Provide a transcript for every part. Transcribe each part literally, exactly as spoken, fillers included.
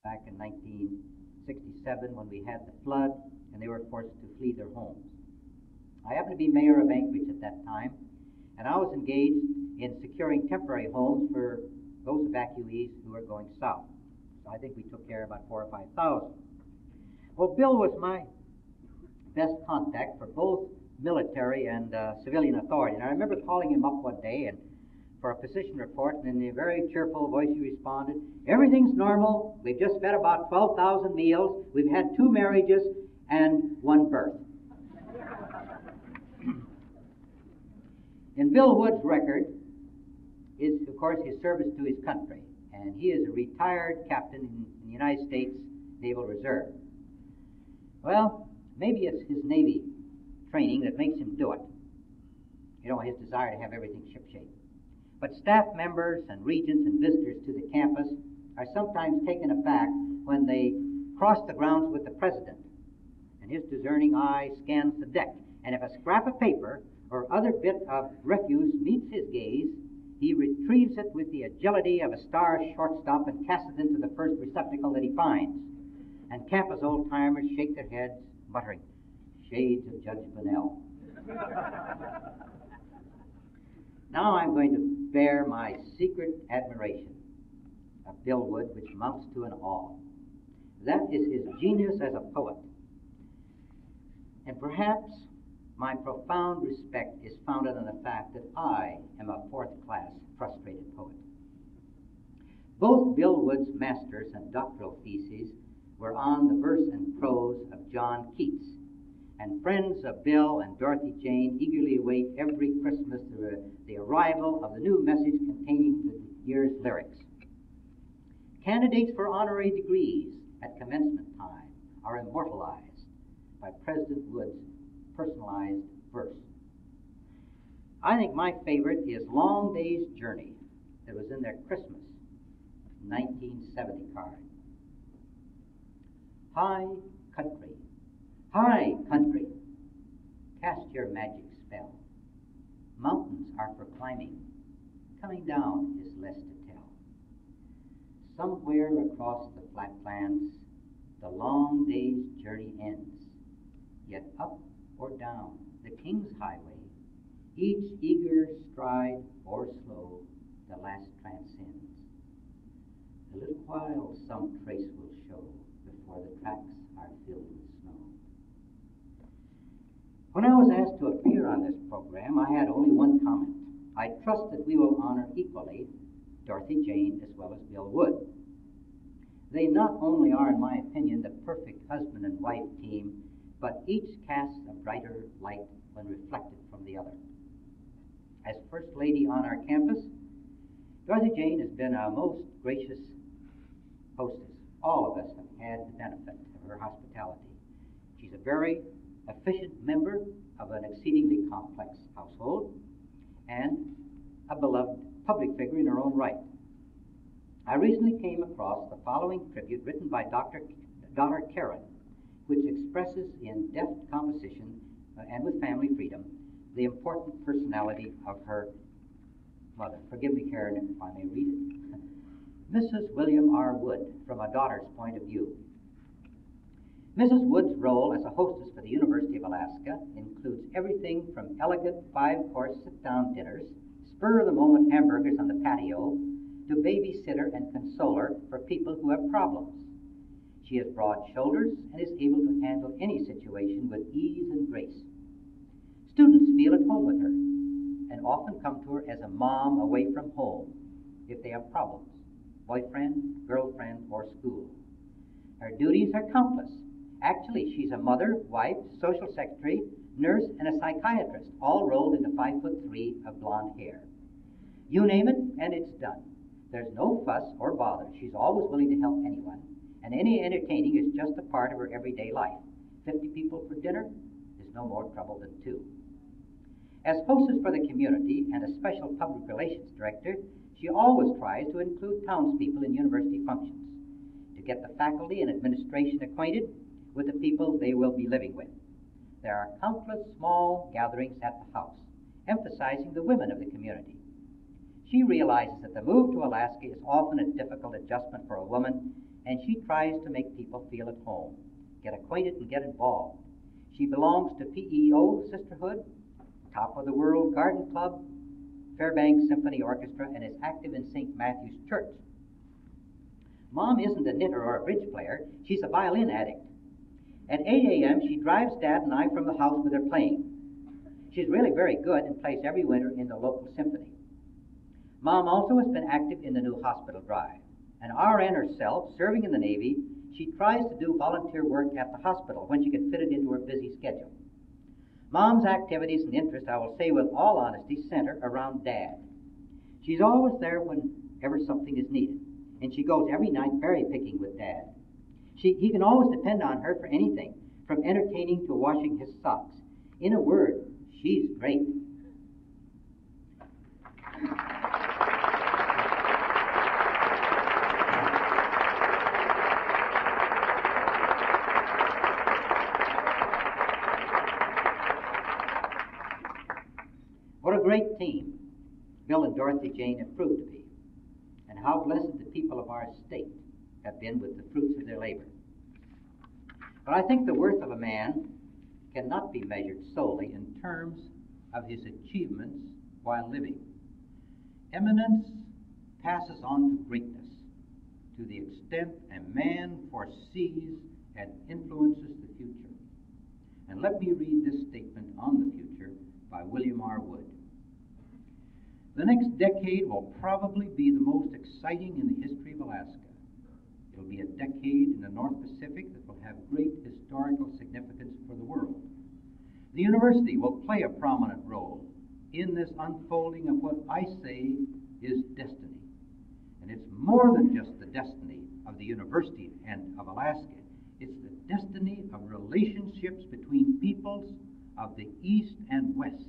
back in nineteen sixty-seven when we had the flood and they were forced to flee their homes. I happened to be mayor of Anchorage at that time, and I was engaged in securing temporary homes for those evacuees who were going south. So I think we took care of about four or five thousand. Well, Bill was my best contact for both military and uh, civilian authority. And I remember calling him up one day and for a position report, and in a very cheerful voice he responded, "Everything's normal. We've just fed about twelve thousand meals. We've had two marriages and one birth." In Bill Wood's record is, of course, his service to his country, and he is a retired captain in, in the United States Naval Reserve. Well, maybe it's his Navy training that makes him do it. You know, his desire to have everything shipshape. But staff members and regents and visitors to the campus are sometimes taken aback when they cross the grounds with the president, and his discerning eye scans the deck, and if a scrap of paper or other bit of refuse meets his gaze, he retrieves it with the agility of a star shortstop and casts it into the first receptacle that he finds. And campus old-timers shake their heads, muttering, "Shades of Judge Bunnell." Now I'm going to bear my secret admiration of Bill Wood, which amounts to an awe. That is his genius as a poet. And perhaps my profound respect is founded on the fact that I am a fourth-class frustrated poet. Both Bill Wood's masters and doctoral theses were on the verse and prose of John Keats, and friends of Bill and Dorothy Jane eagerly await every Christmas the, the arrival of the new message containing the year's lyrics. Candidates for honorary degrees at commencement time are immortalized by President Wood's personalized verse. I think my favorite is Long Day's Journey that was in their Christmas nineteen seventy card. High country, high country, cast your magic spell. Mountains are for climbing, coming down is less to tell. Somewhere across the flatlands, the long day's journey ends, yet up or down the king's highway, each eager stride or slow, the last transcends. A little while some trace will show before the tracks are filled with snow. When I was asked to appear on this program, I had only one comment. I trust that we will honor equally Dorothy Jane as well as Bill Wood. They not only are, in my opinion, the perfect husband and wife team, but each casts a brighter light when reflected from the other. As First Lady on our campus, Dorothy Jane has been a most gracious hostess. All of us have had the benefit of her hospitality. She's a very efficient member of an exceedingly complex household and a beloved public figure in her own right. I recently came across the following tribute written by Doctor daughter Karen, which expresses in deft composition uh, and with family freedom the important personality of her mother. Forgive me, Karen, if I may read it. Missus William R. Wood, from a daughter's point of view. Missus Wood's role as a hostess for the University of Alaska includes everything from elegant five-course sit-down dinners, spur-of-the-moment hamburgers on the patio, to babysitter and consoler for people who have problems. She has broad shoulders and is able to handle any situation with ease and grace. Students feel at home with her and often come to her as a mom away from home if they have problems, boyfriend, girlfriend, or school. Her duties are countless. Actually, she's a mother, wife, social secretary, nurse, and a psychiatrist, all rolled into five foot three of blonde hair. You name it, and it's done. There's no fuss or bother. She's always willing to help anyone, and any entertaining is just a part of her everyday life. Fifty people for dinner is no more trouble than two. As hostess for the community and a special public relations director, she always tries to include townspeople in university functions to get the faculty and administration acquainted with the people they will be living with. There are countless small gatherings at the house, emphasizing the women of the community. She realizes that the move to Alaska is often a difficult adjustment for a woman, and she tries to make people feel at home, get acquainted and get involved. She belongs to P E O Sisterhood, Top of the World Garden Club, Fairbanks Symphony Orchestra, and is active in Saint Matthew's Church. Mom isn't a knitter or a bridge player. She's a violin addict. At eight a.m., she drives Dad and I from the house with her playing. She's really very good and plays every winter in the local symphony. Mom also has been active in the new hospital drive. An R N herself, serving in the Navy, she tries to do volunteer work at the hospital when she can fit it into her busy schedule. Mom's activities and interests, I will say with all honesty, center around Dad. She's always there whenever something is needed, and she goes every night berry picking with Dad. She, he can always depend on her for anything, from entertaining to washing his socks. In a word, she's great. What a great team Bill and Dorothy Jane have proved to be, and how blessed the people of our state have been with the fruits of their labor. But I think the worth of a man cannot be measured solely in terms of his achievements while living. Eminence passes on to greatness to the extent a man foresees and influences the future. And let me read this statement on the future by William R. Wood. The next decade will probably be the most exciting in the history of Alaska. It will be a decade in the North Pacific that will have great historical significance for the world. The university will play a prominent role in this unfolding of what I say is destiny. And it's more than just the destiny of the university and of Alaska. It's the destiny of relationships between peoples of the East and West.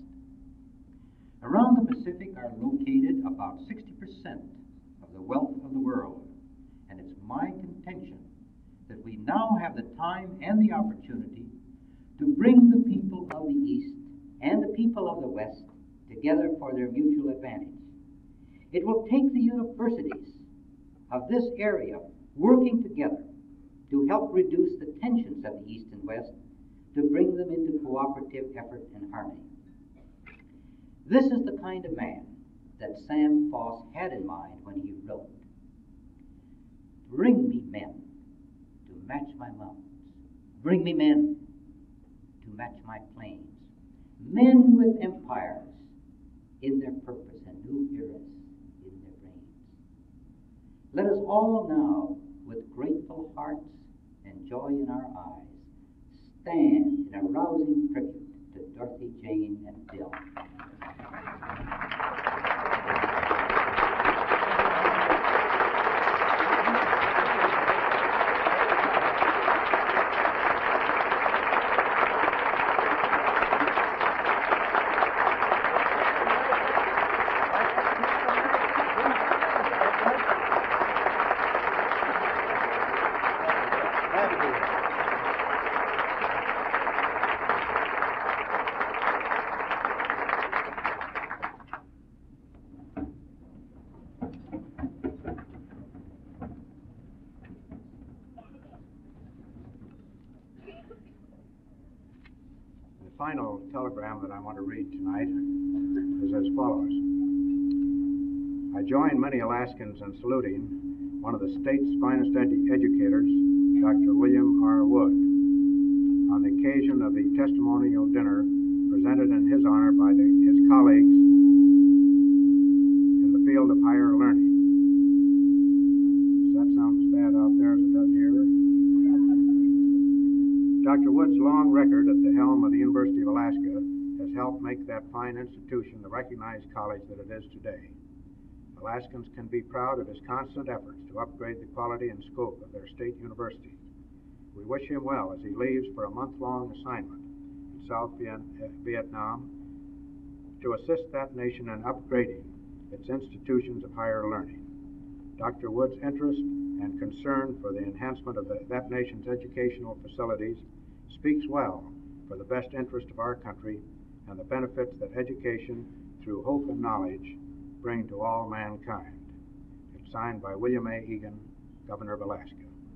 Around the Pacific are located about sixty percent of the wealth of the world. And it's my contention that we now have the time and the opportunity to bring the people of the East and the people of the West together for their mutual advantage. It will take the universities of this area working together to help reduce the tensions of the East and West, to bring them into cooperative effort and harmony. This is the kind of man that Sam Foss had in mind when he wrote, "Bring me men to match my mountains. Bring me men to match my plains. Men with empires in their purpose and new eras in their brains." Let us all now, with grateful hearts and joy in our eyes, stand in a rousing tribute to Dorothy Jane and Bill. The final telegram that I want to read tonight is as follows. I join many Alaskans in saluting one of the state's finest edu- educators, Doctor William R. Wood, on the occasion of the testimonial dinner presented in his honor by the, his colleagues in the field of higher learning. Does that sound as bad out there as it does here? Doctor Wood's long record at the helm of the University of Alaska has helped make that fine institution the recognized college that it is today. Alaskans can be proud of his constant efforts to upgrade the quality and scope of their state university. We wish him well as he leaves for a month-long assignment in South Vietnam to assist that nation in upgrading its institutions of higher learning. Doctor Wood's interest and concern for the enhancement of the, that nation's educational facilities speaks well for the best interest of our country and the benefits that education through hope and knowledge bring to all mankind. It's signed by William A. Egan, Governor of Alaska.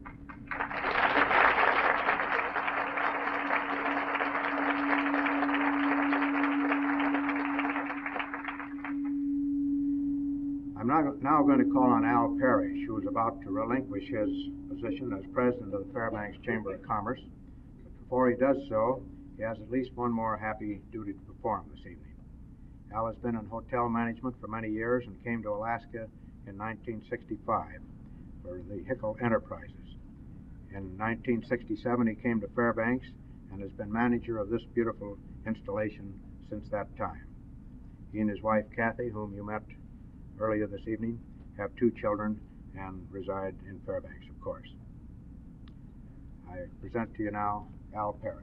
I'm not, now going to call on Al Parrish, who is about to relinquish his position as president of the Fairbanks Chamber of Commerce. But before he does so, he has at least one more happy duty to perform this evening. Al has been in hotel management for many years and came to Alaska in nineteen sixty-five for the Hickel Enterprises. In nineteen sixty-seven, he came to Fairbanks and has been manager of this beautiful installation since that time. He and his wife, Kathy, whom you met earlier this evening, have two children and reside in Fairbanks, of course. I present to you now Al Parrish.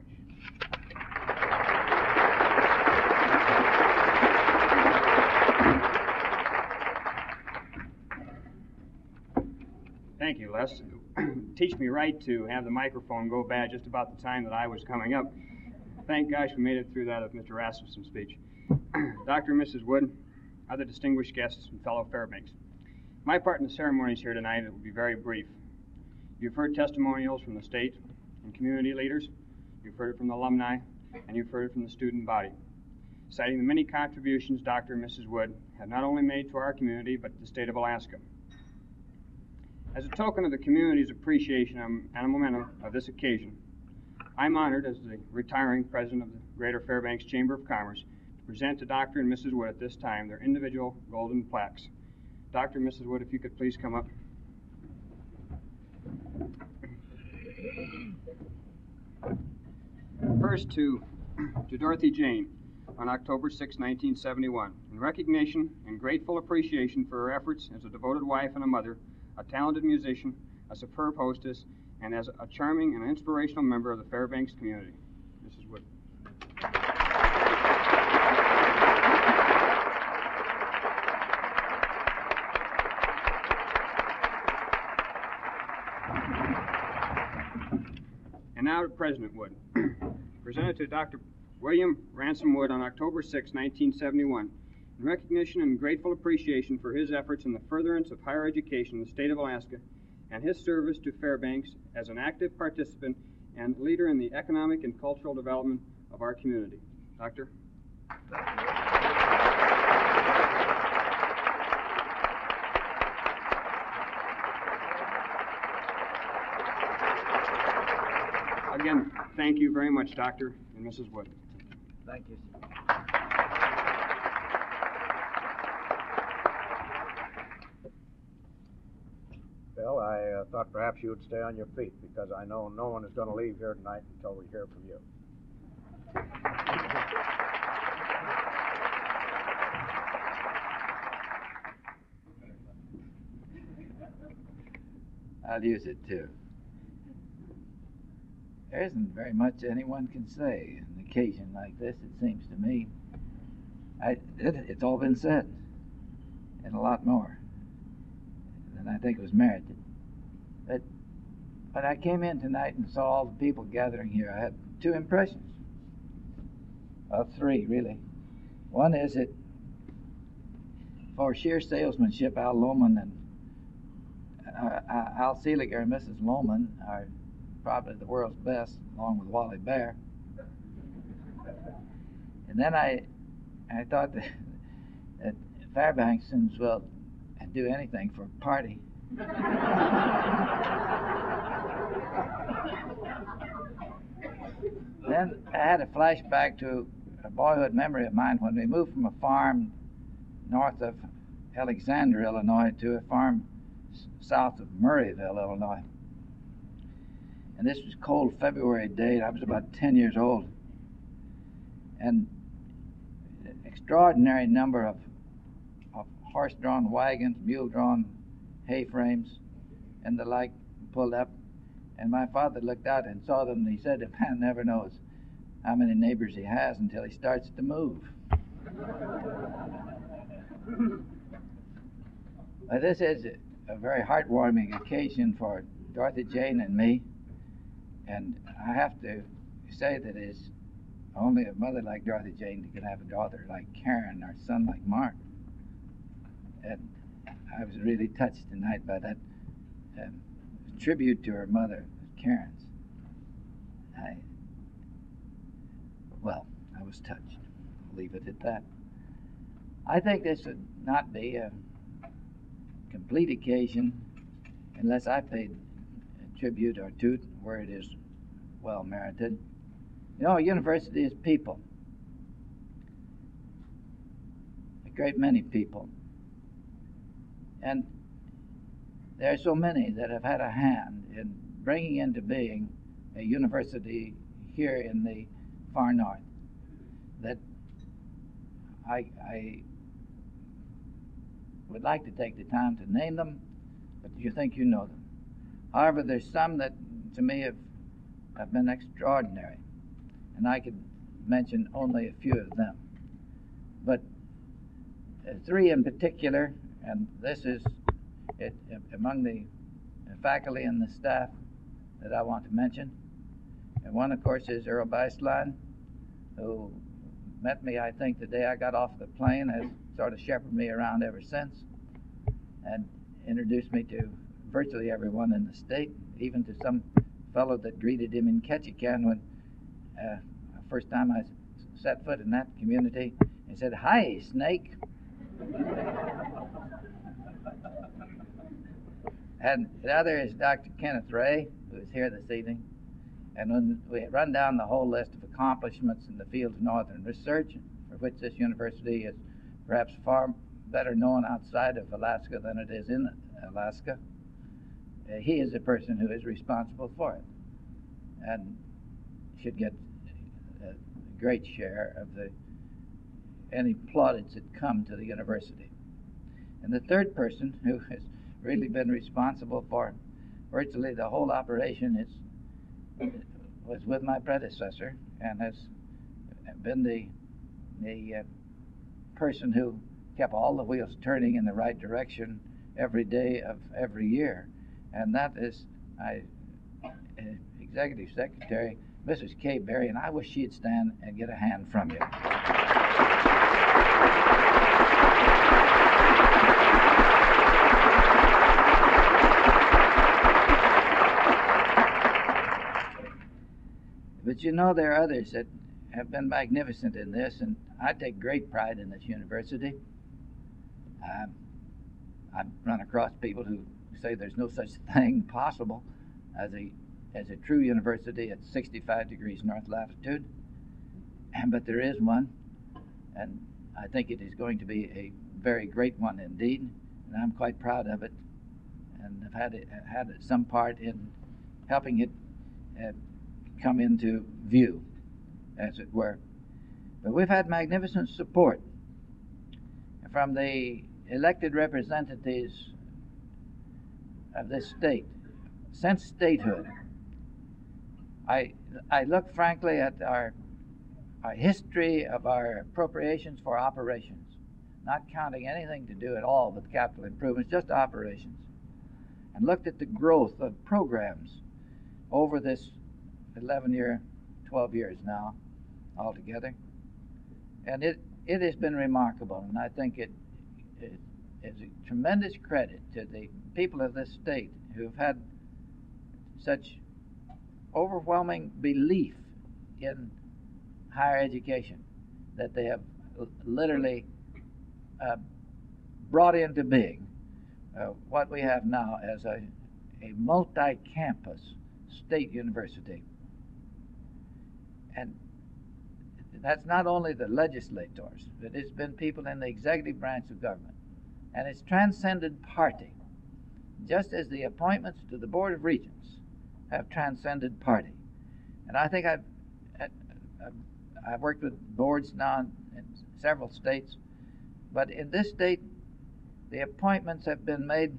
Thank you, Les. Teach me right to have the microphone go bad just about the time that I was coming up. Thank gosh we made it through that of Mister Rasmussen's speech. Doctor and Missus Wood, other distinguished guests and fellow Fairbanks. My part in the ceremonies here tonight will be very brief. You've heard testimonials from the state and community leaders, you've heard it from the alumni, and you've heard it from the student body, citing the many contributions Doctor and Missus Wood have not only made to our community, but to the state of Alaska. As a token of the community's appreciation and a momentum of this occasion, I'm honored as the retiring president of the Greater Fairbanks Chamber of Commerce present to Doctor and Missus Wood at this time their individual golden plaques. Doctor and Missus Wood, if you could please come up. First to, to Dorothy Jane on October sixth, nineteen seventy-one, in recognition and grateful appreciation for her efforts as a devoted wife and a mother, a talented musician, a superb hostess, and as a charming and inspirational member of the Fairbanks community. Missus Wood. And now to President Wood. Presented to Doctor William Ransom Wood on October sixth, nineteen seventy-one, in recognition and grateful appreciation for his efforts in the furtherance of higher education in the state of Alaska and his service to Fairbanks as an active participant and leader in the economic and cultural development of our community. Doctor? Again, thank you very much, Doctor and Missus Wood. Thank you, sir. Bill, I uh, thought perhaps you would stay on your feet because I know no one is going to leave here tonight until we hear from you. I'll use it too. There isn't very much anyone can say on an occasion like this, it seems to me. I, it, it's all been said, and a lot more than I think was merited. But when I came in tonight and saw all the people gathering here, I had two impressions. Well, three, really. One is that for sheer salesmanship, Al Lohman and uh, Al Seliger and Missus Lohman are probably the world's best, along with Wally Bear. And then I I thought that, that Fairbanksons will do anything for a party. Then I had a flashback to a boyhood memory of mine when we moved from a farm north of Alexander, Illinois, to a farm s- south of Murrayville, Illinois. And this was a cold February day. I was about ten years old. And an extraordinary number of, of horse-drawn wagons, mule-drawn hay frames, and the like pulled up. And my father looked out and saw them, and he said, "A man never knows how many neighbors he has until he starts to move." Well, this is a, a very heartwarming occasion for Dorothy Jane and me. And I have to say that it's only a mother like Dorothy Jane that can have a daughter like Karen or a son like Mark. And I was really touched tonight by that um, tribute to her mother, Cairns. I, well, I was touched. I'll leave it at that. I think this would not be a complete occasion unless I paid a tribute or two where it is well merited. You know, a university is people. A great many people. And there are so many that have had a hand in bringing into being a university here in the far north that I, I would like to take the time to name them, but you think you know them. However, there's some that to me have, have been extraordinary, and I could mention only a few of them. But uh, three in particular, and this is it, among the faculty and the staff that I want to mention. And one, of course, is Earl Baseline, who met me, I think, the day I got off the plane, has sort of shepherded me around ever since, and introduced me to virtually everyone in the state, even to some fellow that greeted him in Ketchikan when uh, the first time I set foot in that community. He said, "Hi, Snake." And the other is Doctor Kenneth Ray, who is here this evening. And when we run down the whole list of accomplishments in the field of northern research, for which this university is perhaps far better known outside of Alaska than it is in Alaska, uh, he is the person who is responsible for it and should get a great share of the any plaudits that come to the university. And the third person who has really been responsible for virtually the whole operation is was with my predecessor and has been the the uh, person who kept all the wheels turning in the right direction every day of every year, and that is I, uh, Executive Secretary Missus Kay Berry, and I wish she'd stand and get a hand from you. But you know, there are others that have been magnificent in this, and I take great pride in this university. Um, I've run across people who say there's no such thing possible as a as a true university at sixty-five degrees north latitude, but there is one, and I think it is going to be a very great one indeed, and I'm quite proud of it, and have had it, had some part in helping it uh, come into view, as it were. But we've had magnificent support from the elected representatives of this state since statehood. I I look frankly at our our history of our appropriations for operations, not counting anything to do at all with capital improvements, just operations, and looked at the growth of programs over this eleven year, twelve years now altogether. And it, it has been remarkable, and I think it, it is a tremendous credit to the people of this state who've had such overwhelming belief in higher education that they have literally uh, brought into being uh, what we have now as a, a multi-campus state university. And that's not only the legislators, but it's been people in the executive branch of government. And it's transcended party, just as the appointments to the Board of Regents have transcended party. And I think I've, I've, I've worked with boards now in several states, but in this state, the appointments have been made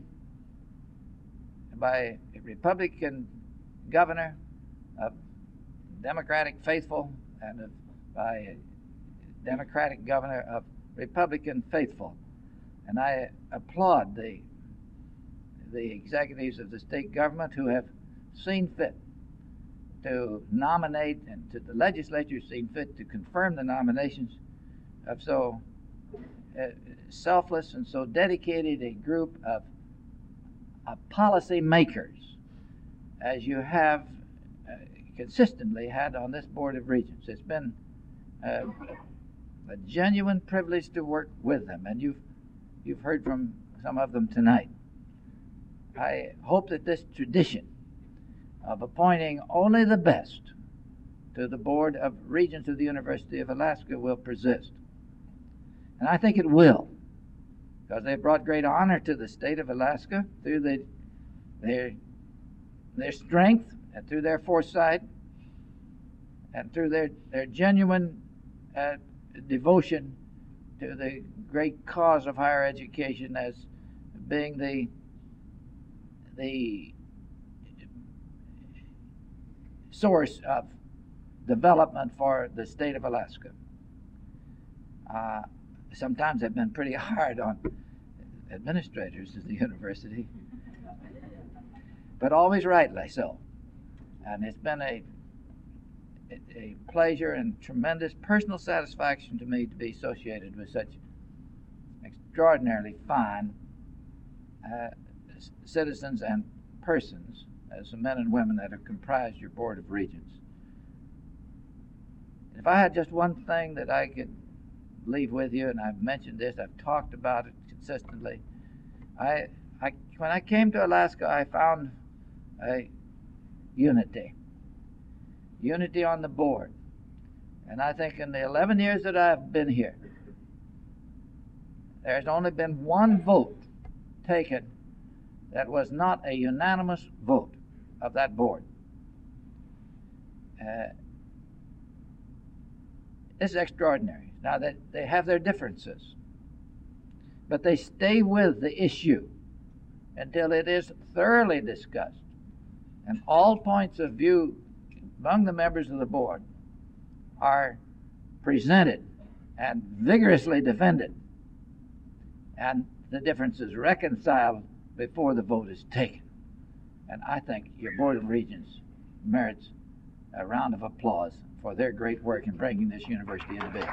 by a Republican governor, a Democratic faithful, and a, by a Democratic governor of Republican faithful. And I applaud the the executives of the state government who have seen fit to nominate, and to the legislature seen fit to confirm the nominations of so uh, selfless and so dedicated a group of, of policy makers as you have uh, consistently had on this Board of Regents. It's been uh, a genuine privilege to work with them, and you've, you've heard from some of them tonight. I hope that this tradition of appointing only the best to the Board of Regents of the University of Alaska will persist. And I think it will, because they've brought great honor to the state of Alaska through the, their, their strength and through their foresight and through their, their genuine uh, devotion to the great cause of higher education as being the, the source of development for the state of Alaska. Uh, sometimes they've been pretty hard on administrators of the university, but always rightly so. And it's been a, a pleasure and tremendous personal satisfaction to me to be associated with such extraordinarily fine uh, citizens and persons as the men and women that have comprised your Board of Regents. If I had just one thing that I could leave with you, and I've mentioned this, I've talked about it consistently. I, I, when I came to Alaska, I found a unity, unity on the board. And I think in the eleven years that I've been here, there's only been one vote taken that was not a unanimous vote of that board. Uh, This is extraordinary. Now, that they have their differences, but they stay with the issue until it is thoroughly discussed, and all points of view among the members of the board are presented and vigorously defended, and the differences reconciled before the vote is taken. And I think your Board of Regents merits a round of applause for their great work in bringing this university into being.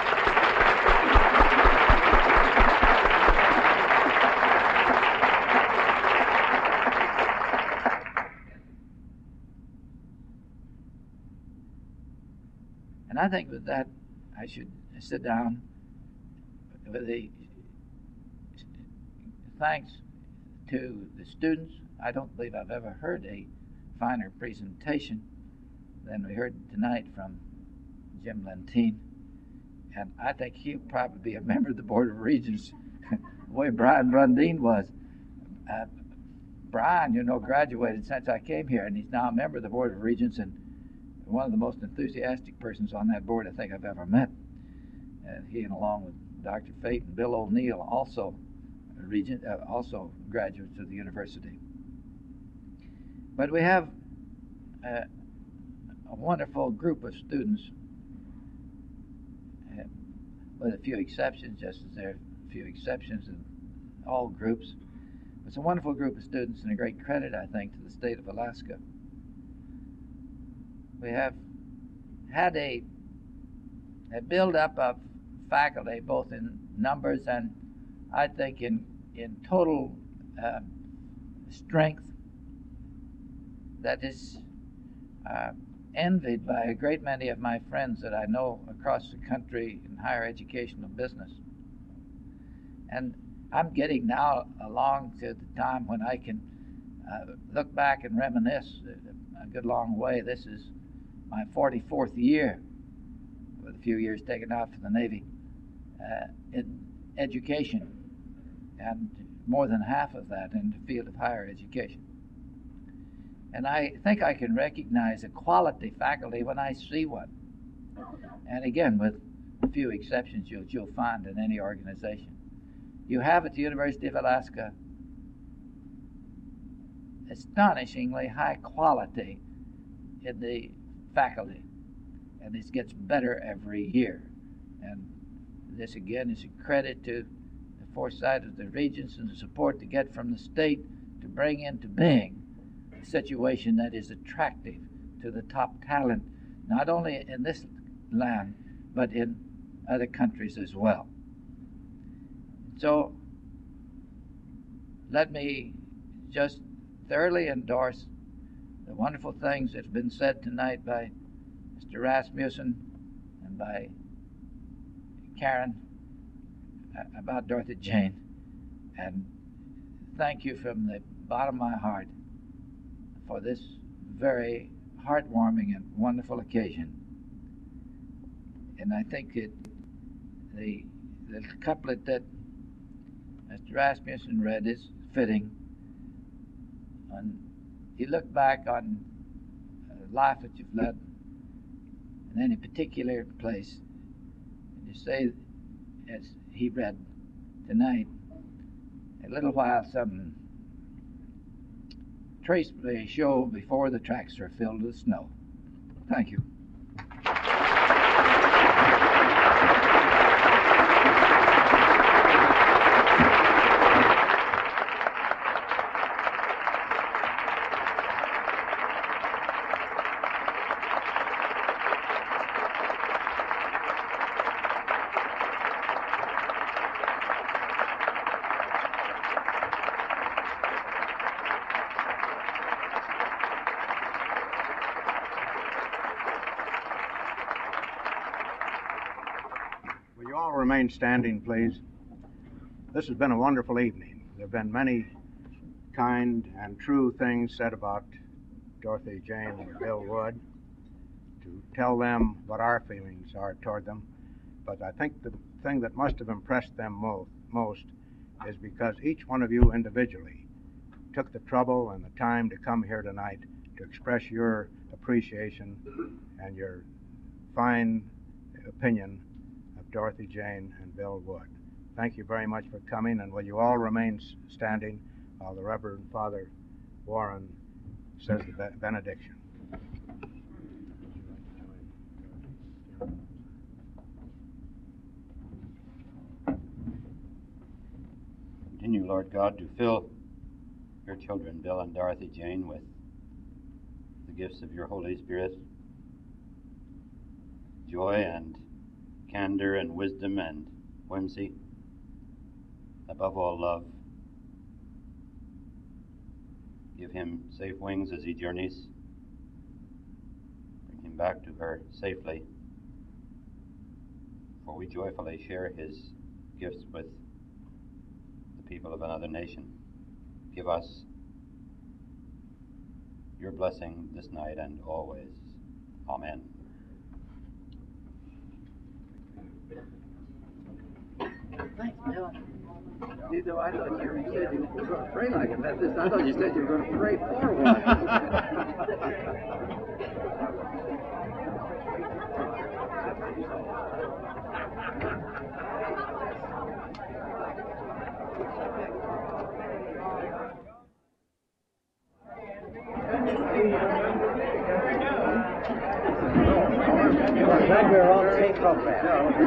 And I think with that, I should sit down with the thanks to the students. I don't believe I've ever heard a finer presentation than we heard tonight from Jim Lentine. And I think he'll probably be a member of the Board of Regents the way Brian Brundine was. Uh, Brian, you know, graduated since I came here, and he's now a member of the Board of Regents and one of the most enthusiastic persons on that board I think I've ever met. And he, and along with Doctor Fate and Bill O'Neill, also regent, uh, also graduates of the university. But we have uh, a wonderful group of students, uh, with a few exceptions, just as there are a few exceptions in all groups. It's a wonderful group of students and a great credit, I think, to the state of Alaska. We have had a, a build-up of faculty, both in numbers and, I think, in, in total uh, strength, that is uh, envied by a great many of my friends that I know across the country in higher educational business. And I'm getting now along to the time when I can uh, look back and reminisce a good long way. This is my forty-fourth year, with a few years taken out for the Navy, uh, in education, and more than half of that in the field of higher education. And I think I can recognize a quality faculty when I see one. And again, with a few exceptions you'll, you'll find in any organization. You have at the University of Alaska astonishingly high quality in the faculty, and this gets better every year. And this again is a credit to the foresight of the regents and the support to get from the state to bring into being a situation that is attractive to the top talent, not only in this land, but in other countries as well. So let me just thoroughly endorse the wonderful things that's been said tonight by Mister Rasmussen and by Karen about Dorothy Jane. And thank you from the bottom of my heart for this very heartwarming and wonderful occasion. And I think it, the, the couplet that Mister Rasmussen read is fitting. And you look back on the life that you've led in any particular place, and you say, as he read tonight, a little while some trace may show before the tracks are filled with snow. Thank you. Will you all remain standing, please? This has been a wonderful evening. There have been many kind and true things said about Dorothy Jane and Bill Wood, to tell them what our feelings are toward them. But I think the thing that must have impressed them mo- most is because each one of you individually took the trouble and the time to come here tonight to express your appreciation and your fine opinion of Dorothy Jane and Bill Wood. Thank you very much for coming, and will you all remain standing while the Reverend Father Warren says the be- benediction. Continue, Lord God, to fill your children, Bill and Dorothy Jane, with the gifts of your Holy Spirit, joy and candor and wisdom and whimsy, above all love. Give him safe wings as he journeys. Bring him back to her safely, for we joyfully share his gifts with the people of another nation. Give us your blessing this night and always. Amen. Thanks, Bill. You know, I thought you said you were going to pray like a Methodist. I thought you said you were going to pray for one. I'm glad we're on the same program.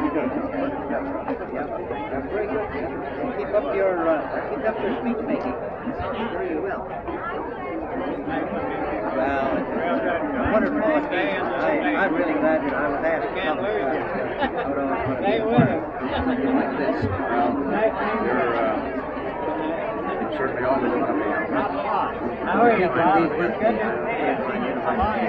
Very good. Keep up your uh, keep up your speech making. Very well. Well, it's a wonderful day. I, I'm really glad that I was asked to come uh, put on one of these something like this. You're, uh, you're certainly always going to be a How are you, Bob? Good to see you.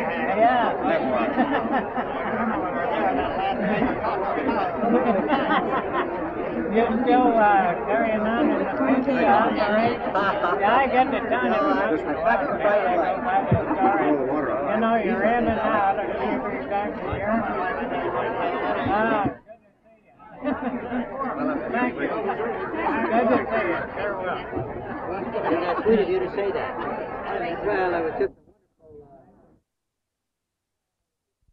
You're still uh, carrying on in the fifty operation? Yeah, I get the ton of it. You know, you're in and out. I see you back here. Ah, good to see you. Thank you. Good to see you. Farewell. Well, that's sweet of you to say that. Well, I was just...